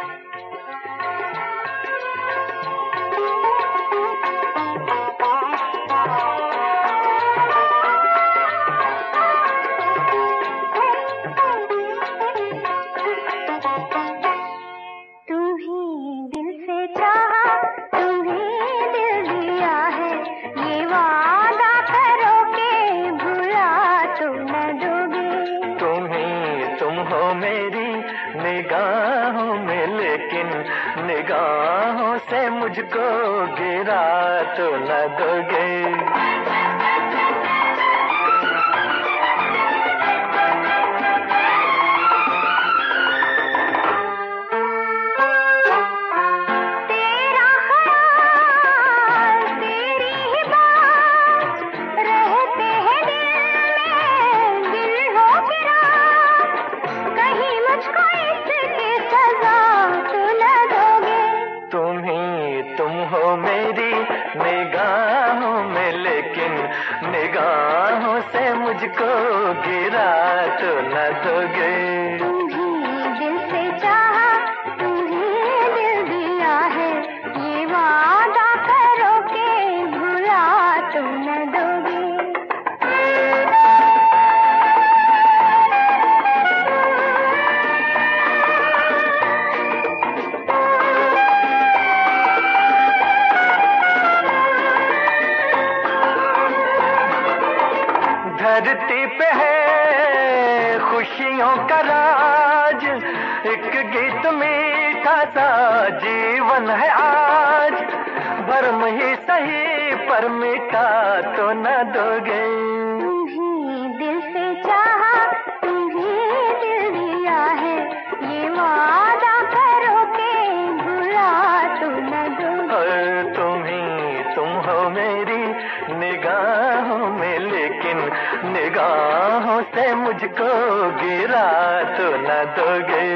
मेरी निगाहों में, लेकिन निगाहों से मुझको गिरा तो न दोगे। तुम हो मेरी निगाहों में, लेकिन निगाहों से मुझको गिरा तो न दोगे। तुम्हीं दिल से चाहा, तुम्हीं दिल दिया है, ये वादा करो के भुला तो न दोगे। धरती पे है खुशियों का राज, एक गीत मीठा सा जीवन है आज, भरम ही सही पर मीठा तो न दोगे। तुम्हीं दिल से चाहा, तुम्हीं दिल दिया है, ये वादा करो के भुला तो न दोगे। तुम हो मेरी निगाहों में, लेकिन निगाहों से मुझको गिरा तो न दोगे।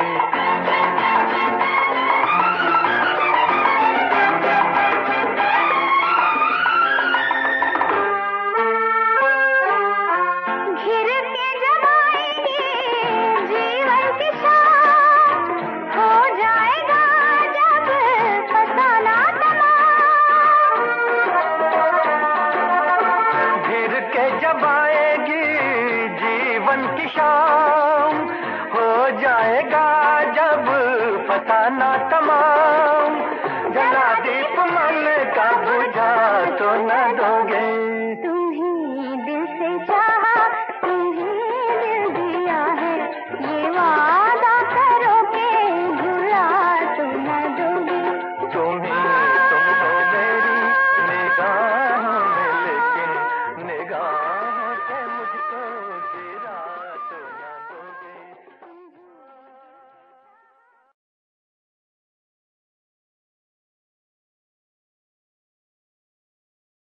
जब आएगी जीवन की शाम, हो जाएगा जब फसाना।